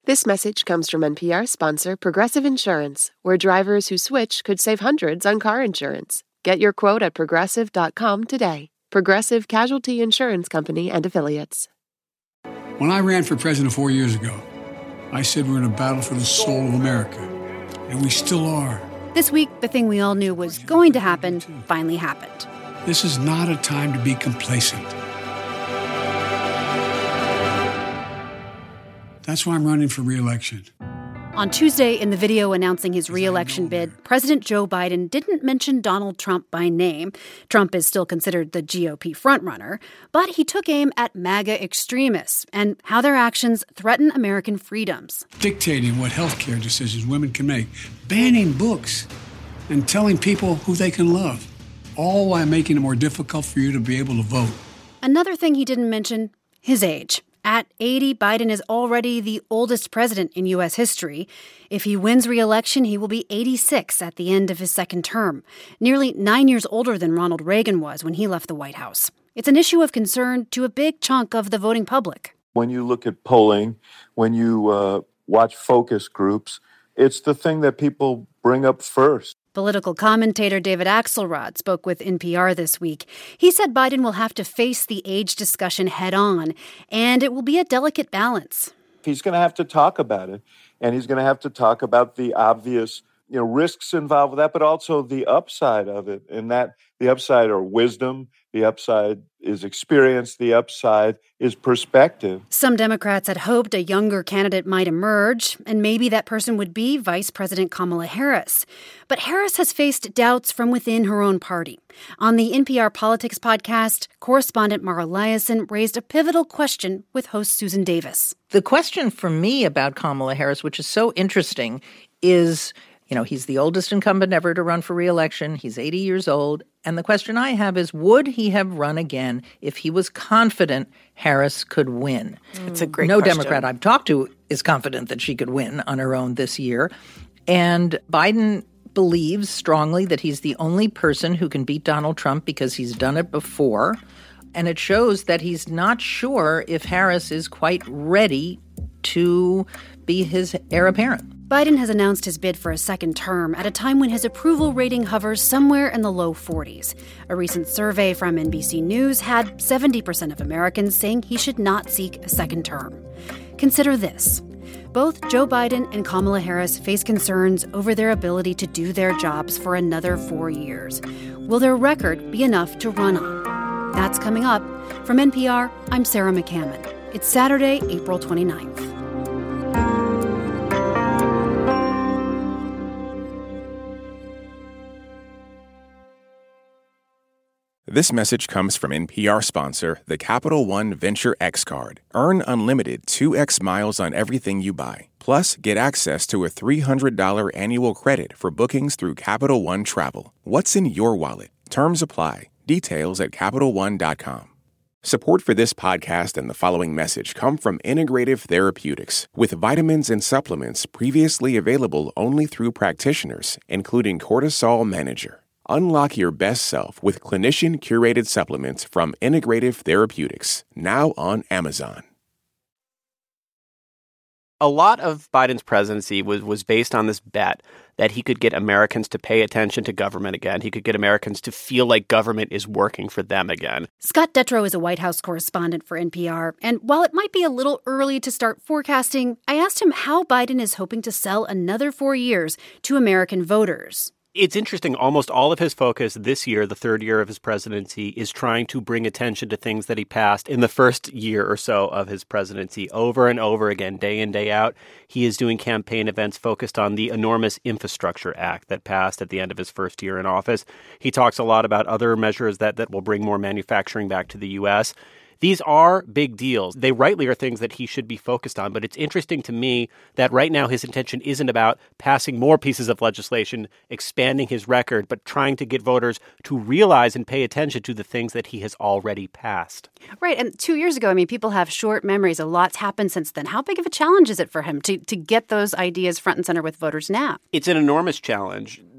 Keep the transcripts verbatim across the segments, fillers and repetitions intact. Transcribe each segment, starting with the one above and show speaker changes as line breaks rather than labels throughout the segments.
This message comes from N P R sponsor Progressive Insurance, where drivers who switch could save hundreds on car insurance. Get your quote at progressive dot com today. Progressive Casualty Insurance Company and Affiliates.
When I ran for president four years ago, I said we're in a battle for the soul of America, and we still are.
This week, the thing we all knew was going to happen finally happened.
This is not a time to be complacent. That's why I'm running for re-election.
On Tuesday, in the video announcing his re-election bid, President Joe Biden didn't mention Donald Trump by name. Trump is still considered the G O P frontrunner, but he took aim at MAGA extremists and how their actions threaten American freedoms.
Dictating what health care decisions women can make, banning books, and telling people who they can love, all while making it more difficult for you to be able to vote.
Another thing he didn't mention, his age. At eighty, Biden is already the oldest president in U S history. If he wins re-election, he will be eighty-six at the end of his second term, nearly nine years older than Ronald Reagan was when he left the White House. It's an issue of concern to a big chunk of the voting public.
When you look at polling, when you uh, watch focus groups, it's the thing that people bring up first.
Political commentator David Axelrod spoke with N P R this week. He said Biden will have to face the age discussion head on, and it will be a delicate balance.
He's going to have to talk about it, and he's going to have to talk about the obvious, you know, risks involved with that, but also the upside of it. And that the upside are wisdom, the upside is experience, the upside is perspective.
Some Democrats had hoped a younger candidate might emerge, and maybe that person would be Vice President Kamala Harris. But Harris has faced doubts from within her own party. On the N P R Politics podcast, correspondent Mara Liasson raised a pivotal question with host Susan Davis.
The question for me about Kamala Harris, which is so interesting, is, you know, he's the oldest incumbent ever to run for re-election. He's eighty years old. And the question I have is, would he have run again if he was confident Harris could win?
It's a great
no
question.
Democrat I've talked to is confident that she could win on her own this year. And Biden believes strongly that he's the only person who can beat Donald Trump because he's done it before. And it shows that he's not sure if Harris is quite ready to be his heir apparent.
Biden has announced his bid for a second term at a time when his approval rating hovers somewhere in the low forties. A recent survey from N B C News had seventy percent of Americans saying he should not seek a second term. Consider this. Both Joe Biden and Kamala Harris face concerns over their ability to do their jobs for another four years. Will their record be enough to run on? That's coming up. From N P R, I'm Sarah McCammon. It's Saturday, April twenty-ninth.
This message comes from N P R sponsor, the Capital One Venture X Card. Earn unlimited two x miles on everything you buy. Plus, get access to a three hundred dollars annual credit for bookings through Capital One Travel. What's in your wallet? Terms apply. Details at Capital One dot com. Support for this podcast and the following message come from Integrative Therapeutics, with vitamins and supplements previously available only through practitioners, including Cortisol Manager. Unlock your best self with clinician-curated supplements from Integrative Therapeutics, now on Amazon.
A lot of Biden's presidency was, was based on this bet that he could get Americans to pay attention to government again. He could get Americans to feel like government is working for them again.
Scott Detrow is a White House correspondent for N P R. And while it might be a little early to start forecasting, I asked him how Biden is hoping to sell another four years to American voters.
It's interesting. Almost all of his focus this year, the third year of his presidency, is trying to bring attention to things that he passed in the first year or so of his presidency over and over again, day in, day out. He is doing campaign events focused on the enormous Infrastructure Act that passed at the end of his first year in office. He talks a lot about other measures that, that will bring more manufacturing back to the U S. These are big deals. They rightly are things that he should be focused on. But it's interesting to me that right now his intention isn't about passing more pieces of legislation, expanding his record, but trying to get voters to realize and pay attention to the things that he has already passed.
Right. And two years ago, I mean, people have short memories. A lot's happened since then. How big of a challenge is it for him to, to get those ideas front and center with voters now?
It's an enormous challenge.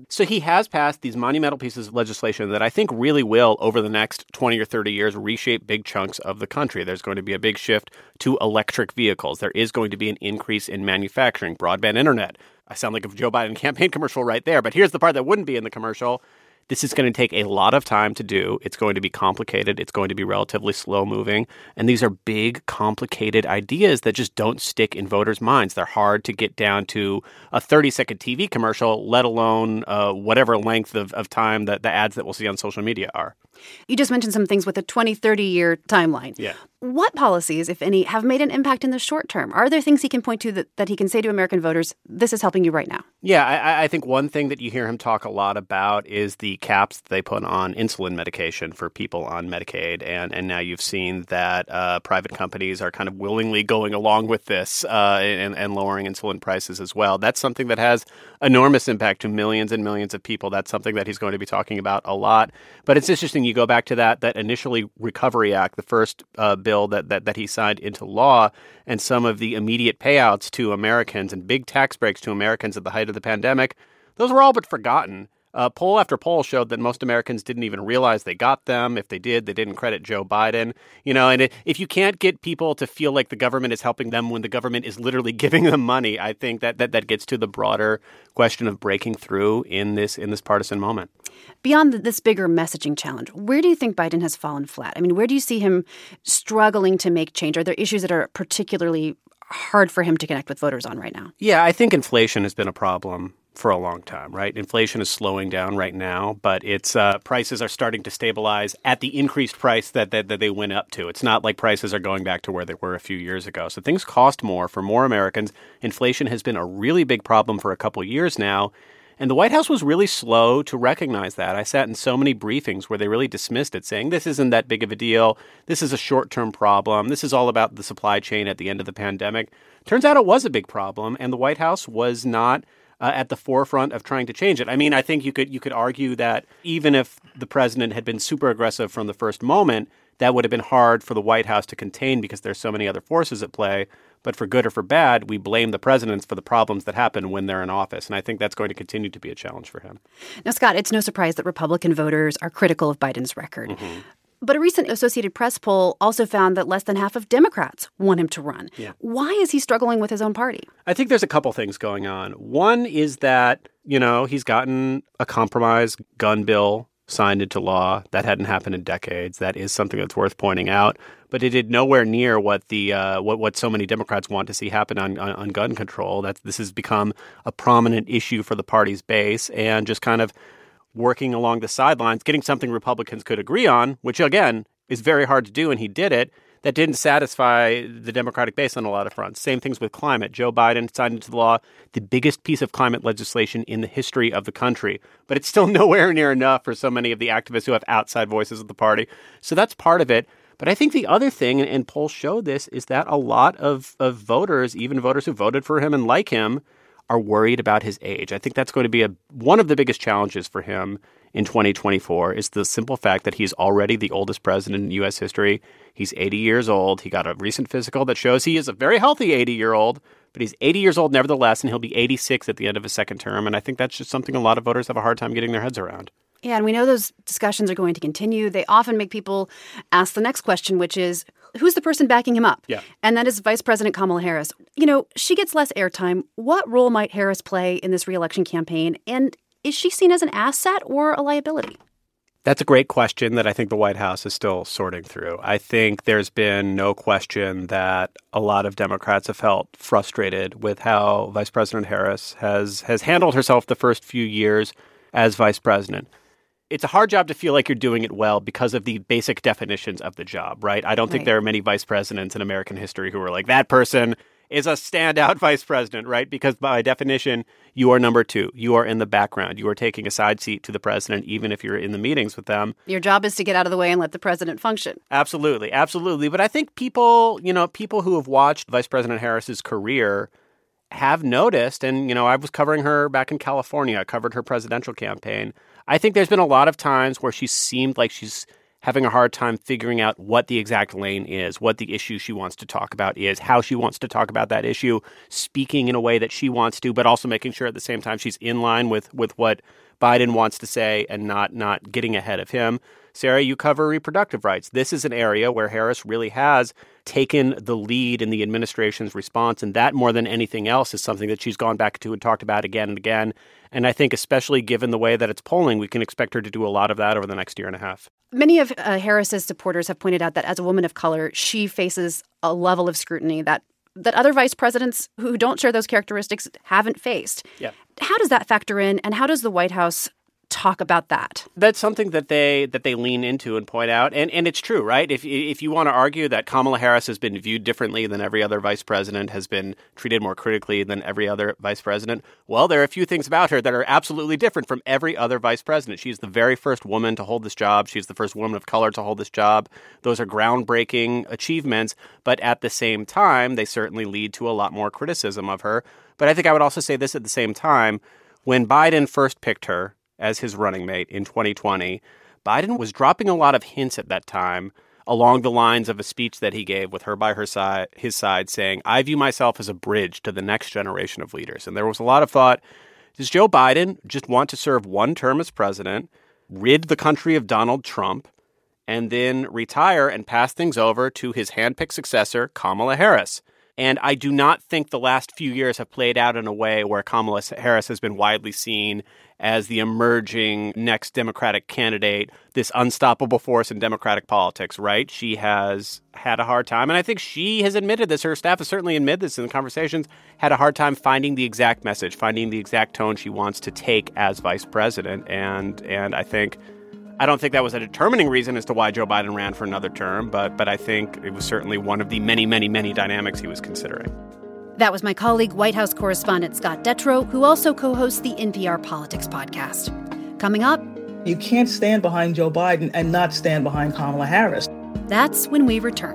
So he has passed these monumental pieces of legislation that I think really will, over the next twenty or thirty years, reshape big chunks of the country. There's going to be a big shift to electric vehicles. There is going to be an increase in manufacturing, broadband internet. I sound like a Joe Biden campaign commercial right there, but here's the part that wouldn't be in the commercial. This is going to take a lot of time to do. It's going to be complicated. It's going to be relatively slow moving. And these are big, complicated ideas that just don't stick in voters' minds. They're hard to get down to a thirty-second T V commercial, let alone uh, whatever length of, of time that the ads that we'll see on social media are.
You just mentioned some things with a twenty, thirty-year timeline.
Yeah.
What policies, if any, have made an impact in the short term? Are there things he can point to that, that he can say to American voters, this is helping you right now?
Yeah, I, I think one thing that you hear him talk a lot about is the caps that they put on insulin medication for people on Medicaid. And, and now you've seen that uh, private companies are kind of willingly going along with this uh, and, and lowering insulin prices as well. That's something that has enormous impact to millions and millions of people. That's something that he's going to be talking about a lot. But it's interesting, you go back to that that initially Recovery Act, the first uh, bill that, that that he signed into law, and some of the immediate payouts to Americans and big tax breaks to Americans at the height of the pandemic, those were all but forgotten. Uh, poll after poll showed that most Americans didn't even realize they got them. If they did, they didn't credit Joe Biden. You know, and it, if you can't get people to feel like the government is helping them when the government is literally giving them money, I think that that, that gets to the broader question of breaking through in this in this partisan moment.
Beyond this bigger messaging challenge, where do you think Biden has fallen flat? I mean, where do you see him struggling to make change? Are there issues that are particularly hard for him to connect with voters on right now?
Yeah, I think inflation has been a problem for a long time, right? Inflation is slowing down right now, but its uh, prices are starting to stabilize at the increased price that, that that they went up to. It's not like prices are going back to where they were a few years ago. So things cost more for more Americans. Inflation has been a really big problem for a couple of years now. And the White House was really slow to recognize that. I sat in so many briefings where they really dismissed it, saying this isn't that big of a deal. This is a short-term problem. This is all about the supply chain at the end of the pandemic. Turns out it was a big problem, and the White House was not uh, at the forefront of trying to change it. I mean, I think you could you could argue that even if the president had been super aggressive from the first moment, that would have been hard for the White House to contain because there's so many other forces at play. But for good or for bad, we blame the presidents for the problems that happen when they're in office. And I think that's going to continue to be a challenge for him.
Now, Scott, it's no surprise that Republican voters are critical of Biden's record.
Mm-hmm.
But a recent Associated Press poll also found that less than half of Democrats want him to run.
Yeah.
Why is he struggling with his own party?
I think there's a couple things going on. One is that, you know, he's gotten a compromise gun bill signed into law. That hadn't happened in decades. That is something that's worth pointing out. But it did nowhere near what the uh, what what so many Democrats want to see happen on, on, on gun control. That this has become a prominent issue for the party's base, and just kind of working along the sidelines, getting something Republicans could agree on, which again is very hard to do, and he did it. That didn't satisfy the Democratic base on a lot of fronts. Same things with climate. Joe Biden signed into law the biggest piece of climate legislation in the history of the country. But it's still nowhere near enough for so many of the activists who have outside voices of the party. So that's part of it. But I think the other thing, and polls show this, is that a lot of, of voters, even voters who voted for him and like him, are worried about his age. I think that's going to be a one of the biggest challenges for him in twenty twenty-four is the simple fact that he's already the oldest president in U S history. He's eighty years old. He got a recent physical that shows he is a very healthy eighty-year-old, but he's eighty years old nevertheless, and he'll be eighty-six at the end of his second term. And I think that's just something a lot of voters have a hard time getting their heads around.
Yeah, and we know those discussions are going to continue. They often make people ask the next question, which is, who's the person backing him up?
Yeah.
And that is Vice President Kamala Harris. You know, she gets less airtime. What role might Harris play in this reelection campaign? And is she seen as an asset or a liability?
That's a great question that I think the White House is still sorting through. I think there's been no question that a lot of Democrats have felt frustrated with how Vice President Harris has has handled herself the first few years as vice president. It's a hard job to feel like you're doing it well because of the basic definitions of the job, right? I don't think
Right.
there are many vice presidents in American history who are like, that person is a standout vice president, right? Because by definition, you are number two. You are in the background. You are taking a side seat to the president, even if you're in the meetings with them.
Your job is to get out of the way and let the president function.
Absolutely. Absolutely. But I think people, you know, people who have watched Vice President Harris's career have noticed, and, you know, I was covering her back in California. I covered her presidential campaign. I think there's been a lot of times where she seemed like she's having a hard time figuring out what the exact lane is, what the issue she wants to talk about is, how she wants to talk about that issue, speaking in a way that she wants to, but also making sure at the same time she's in line with, with what Biden wants to say and not not getting ahead of him. Sarah, you cover reproductive rights. This is an area where Harris really has taken the lead in the administration's response, and that more than anything else is something that she's gone back to and talked about again and again. And I think especially given the way that it's polling, we can expect her to do a lot of that over the next year and a half.
Many of uh, Harris's supporters have pointed out that as a woman of color, she faces a level of scrutiny that that other vice presidents who don't share those characteristics haven't faced.
Yeah.
How does that factor in, and how does the White House talk about that?
That's something that they that they lean into and point out. And and it's true, right? If if you want to argue that Kamala Harris has been viewed differently than every other vice president, has been treated more critically than every other vice president, well, there are a few things about her that are absolutely different from every other vice president. She's the very first woman to hold this job. She's the first woman of color to hold this job. Those are groundbreaking achievements. But at the same time, they certainly lead to a lot more criticism of her. But I think I would also say this at the same time. When Biden first picked her as his running mate in twenty twenty, Biden was dropping a lot of hints at that time along the lines of a speech that he gave with her by her side, his side, saying, I view myself as a bridge to the next generation of leaders. And there was a lot of thought, does Joe Biden just want to serve one term as president, rid the country of Donald Trump, and then retire and pass things over to his handpicked successor, Kamala Harris? And I do not think the last few years have played out in a way where Kamala Harris has been widely seen as the emerging next Democratic candidate, this unstoppable force in Democratic politics, right? She has had a hard time, and I think she has admitted this, her staff has certainly admitted this in the conversations, had a hard time finding the exact message, finding the exact tone she wants to take as vice president. And and I think, I don't think that was a determining reason as to why Joe Biden ran for another term, but but I think it was certainly one of the many, many, many dynamics he was considering.
That was my colleague, White House correspondent Scott Detrow, who also co-hosts the N P R Politics podcast. Coming up,
you can't stand behind Joe Biden and not stand behind Kamala Harris.
That's when we return.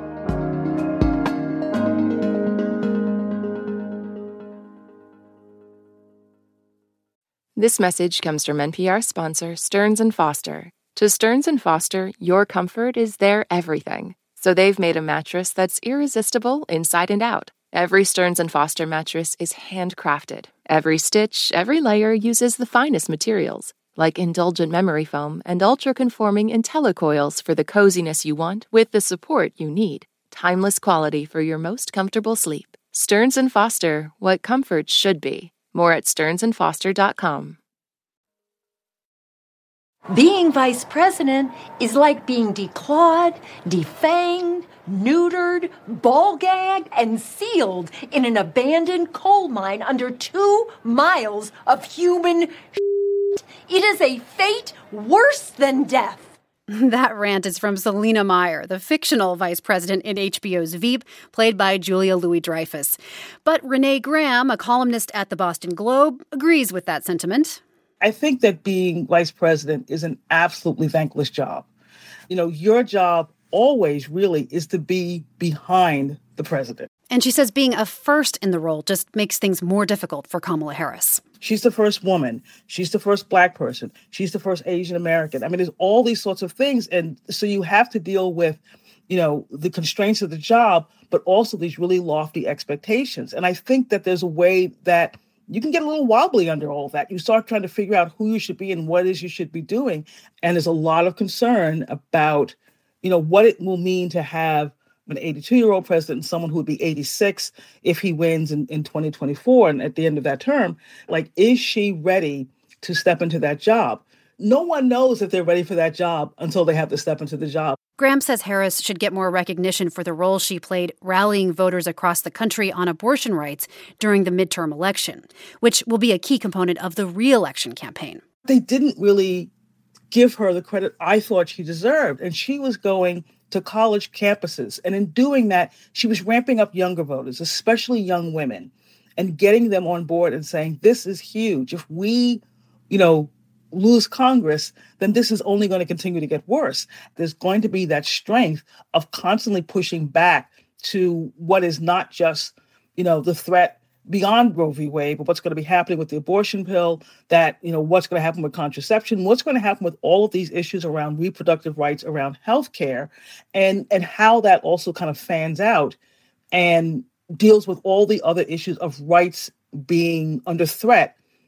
This message comes from N P R sponsor Stearns and Foster. To Stearns and Foster, your comfort is their everything. So they've made a mattress that's irresistible inside and out. Every Stearns and Foster mattress is handcrafted. Every stitch, every layer uses the finest materials, like indulgent memory foam and ultra-conforming IntelliCoils for the coziness you want with the support you need. Timeless quality for your most comfortable sleep. Stearns and Foster, what comfort should be. More at stearns and foster dot com.
Being vice president is like being declawed, defanged, neutered, ball-gagged, and sealed in an abandoned coal mine under two miles of human shit. It is a fate worse than death.
That rant is from Selina Meyer, the fictional vice president in H B O's Veep, played by Julia Louis-Dreyfus. But Renee Graham, a columnist at the Boston Globe, agrees with that sentiment.
I think that being vice president is an absolutely thankless job. You know, your job always really is to be behind the president.
And she says being a first in the role just makes things more difficult for Kamala Harris.
She's the first woman. She's the first Black person. She's the first Asian American. I mean, there's all these sorts of things. And so you have to deal with, you know, the constraints of the job, but also these really lofty expectations. And I think that there's a way that you can get a little wobbly under all of that. You start trying to figure out who you should be and what it is you should be doing. And there's a lot of concern about, you know, what it will mean to have an eighty-two-year-old president and someone who would be eighty-six if he wins in, in twenty twenty-four and at the end of that term. Like, is she ready to step into that job? No one knows if they're ready for that job until they have to step into the job.
Graham says Harris should get more recognition for the role she played rallying voters across the country on abortion rights during the midterm election, which will be a key component of the re-election campaign.
They didn't really give her the credit I thought she deserved, and she was going to college campuses. And in doing that, she was ramping up younger voters, especially young women, and getting them on board and saying, this is huge. If we, you know, lose Congress, then this is only going to continue to get worse. There's going to be that strength of constantly pushing back to what is not just, you know, the threat beyond Roe v. Wade, but what's going to be happening with the abortion pill, that, you know, what's going to happen with contraception, what's going to happen with all of these issues around reproductive rights, around healthcare, and, and how that also kind of fans out and deals with all the other issues of rights being under threat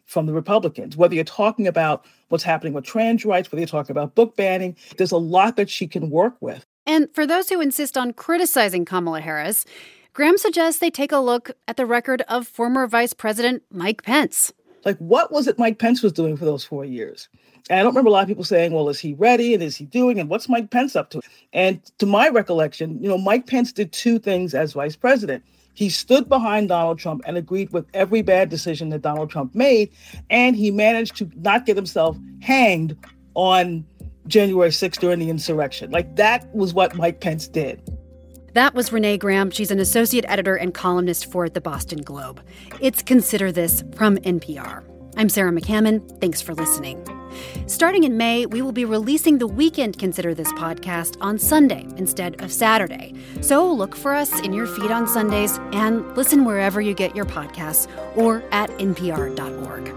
from the Republicans, whether you're talking about what's happening with trans rights, whether you're talking about book banning. There's a lot that she can work with.
And for those who insist on criticizing Kamala Harris, Graham suggests they take a look at the record of former Vice President Mike Pence.
Like, what was it Mike Pence was doing for those four years? And I don't remember a lot of people saying, well, is he ready? And is he doing? And what's Mike Pence up to? And to my recollection, you know, Mike Pence did two things as vice president. He stood behind Donald Trump and agreed with every bad decision that Donald Trump made. And he managed to not get himself hanged on January sixth during the insurrection. Like, that was what Mike Pence did.
That was Renee Graham. She's an associate editor and columnist for the Boston Globe. It's Consider This from N P R. I'm Sarah McCammon. Thanks for listening. Starting in May, we will be releasing the Weekend Consider This podcast on Sunday instead of Saturday. So look for us in your feed on Sundays and listen wherever you get your podcasts or at N P R dot org.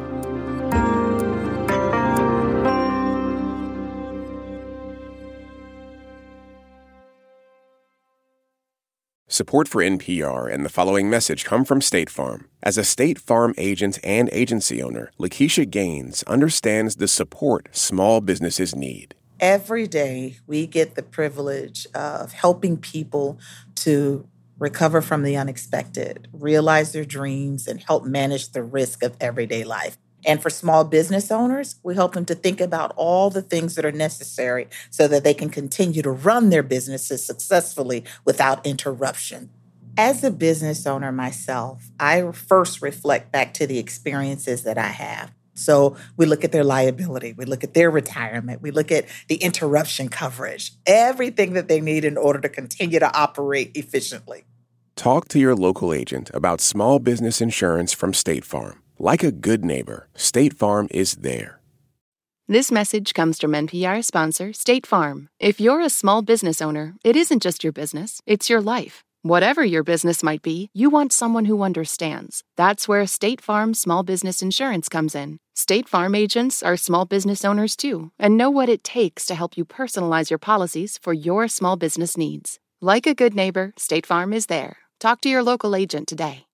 Support for N P R and the following message come from State Farm. As a State Farm agent and agency owner, Lakeisha Gaines understands the support small businesses need.
Every day, we get the privilege of helping people to recover from the unexpected, realize their dreams, and help manage the risk of everyday life. And for small business owners, we help them to think about all the things that are necessary so that they can continue to run their businesses successfully without interruption. As a business owner myself, I first reflect back to the experiences that I have. So we look at their liability, we look at their retirement, we look at the interruption coverage, everything that they need in order to continue to operate efficiently.
Talk to your local agent about small business insurance from State Farm. Like a good neighbor, State Farm is there.
This message comes from N P R sponsor State Farm. If you're a small business owner, it isn't just your business, it's your life. Whatever your business might be, you want someone who understands. That's where State Farm Small Business Insurance comes in. State Farm agents are small business owners too, and know what it takes to help you personalize your policies for your small business needs. Like a good neighbor, State Farm is there. Talk to your local agent today.